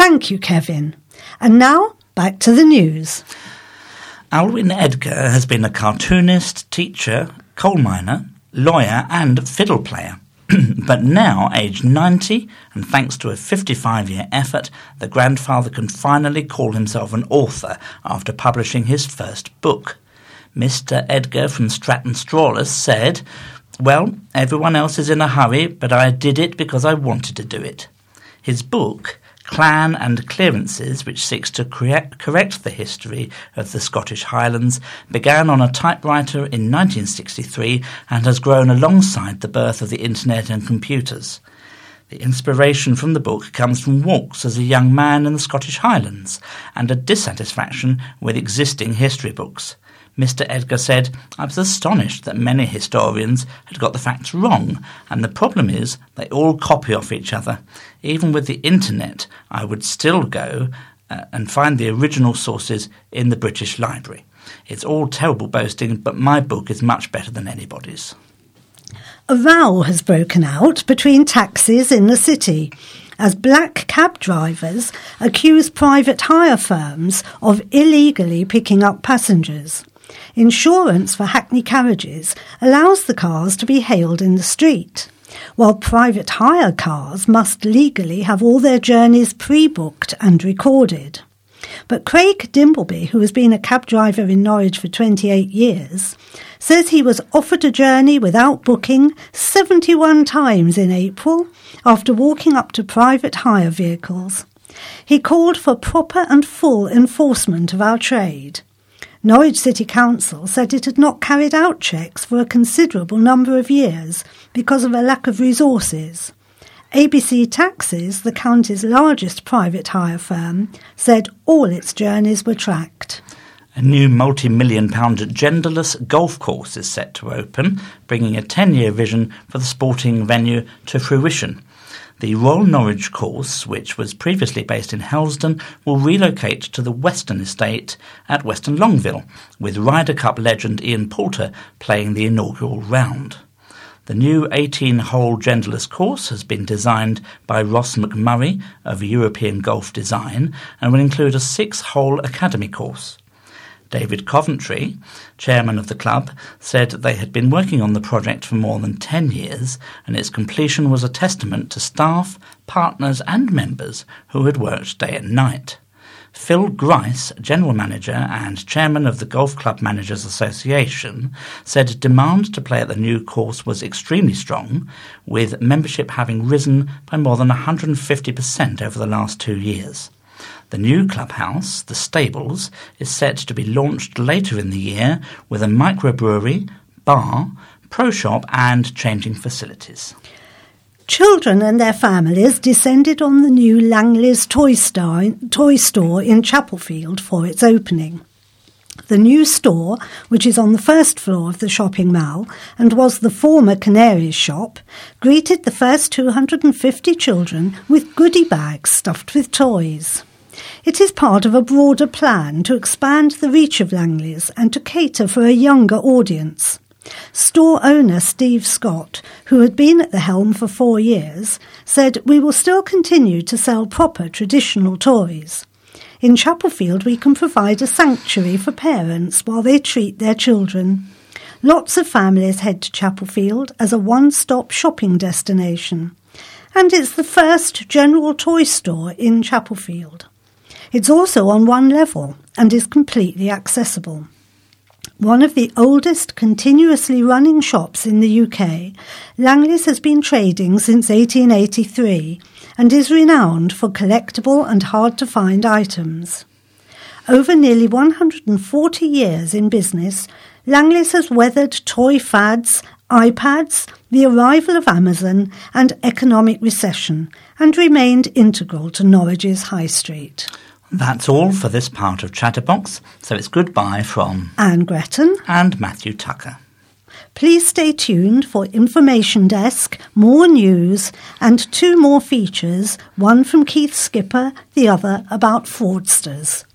Thank you, Kevin. And now, back to the news. Alwyn Edgar has been a cartoonist, teacher, coal miner, lawyer and fiddle player. But now, aged 90, and thanks to a 55-year effort, the grandfather can finally call himself an author after publishing his first book. Mr. Edgar from Stratton Strawless said, "Well, everyone else is in a hurry, but I did it because I wanted to do it." His book, Clan and Clearances, which seeks to correct the history of the Scottish Highlands, began on a typewriter in 1963 and has grown alongside the birth of the internet and computers. The inspiration from the book comes from walks as a young man in the Scottish Highlands and a dissatisfaction with existing history books. Mr. Edgar said, "I was astonished that many historians had got the facts wrong, and the problem is they all copy off each other. Even with the internet, I would still go and find the original sources in the British Library. It's all terrible boasting, but my book is much better than anybody's." A row has broken out between taxis in the city as black cab drivers accuse private hire firms of illegally picking up passengers. Insurance for Hackney carriages allows the cars to be hailed in the street, while private hire cars must legally have all their journeys pre-booked and recorded. But Craig Dimbleby, who has been a cab driver in Norwich for 28 years, says he was offered a journey without booking 71 times in April after walking up to private hire vehicles. He called for proper and full enforcement of our trade. Norwich City Council said it had not carried out checks for a considerable number of years because of a lack of resources. ABC Taxis, the county's largest private hire firm, said all its journeys were tracked. A new multi-million-pound genderless golf course is set to open, bringing a 10-year vision for the sporting venue to fruition. The Royal Norwich course, which was previously based in Helsdon, will relocate to the Western Estate at Western Longville, with Ryder Cup legend Ian Poulter playing the inaugural round. The new 18-hole genderless course has been designed by Ross McMurray of European Golf Design and will include a 6-hole academy course. David Coventry, chairman of the club, said they had been working on the project for more than 10 years and its completion was a testament to staff, partners and members who had worked day and night. Phil Grice, general manager and chairman of the Golf Club Managers Association, said demand to play at the new course was extremely strong, with membership having risen by more than 150% over the last 2 years. The new clubhouse, The Stables, is set to be launched later in the year with a microbrewery, bar, pro shop and changing facilities. Children and their families descended on the new Langley's toy store in Chapelfield for its opening. The new store, which is on the first floor of the shopping mall and was the former Canaries shop, greeted the first 250 children with goodie bags stuffed with toys. It is part of a broader plan to expand the reach of Langley's and to cater for a younger audience. Store owner Steve Scott, who had been at the helm for 4 years, said, "We will still continue to sell proper traditional toys. In Chapelfield we can provide a sanctuary for parents while they treat their children. Lots of families head to Chapelfield as a one-stop shopping destination. And it's the first general toy store in Chapelfield. It's also on one level and is completely accessible. One of the oldest continuously running shops in the UK, Langley's has been trading since 1883 and is renowned for collectible and hard-to-find items. Over nearly 140 years in business, Langley's has weathered toy fads, iPads, the arrival of Amazon and economic recession and remained integral to Norwich's High Street. That's all for this part of Chatterbox, so it's goodbye from Anne Gretton and Matthew Tucker. Please stay tuned for Information Desk, more news and 2 more features, one from Keith Skipper, the other about fraudsters.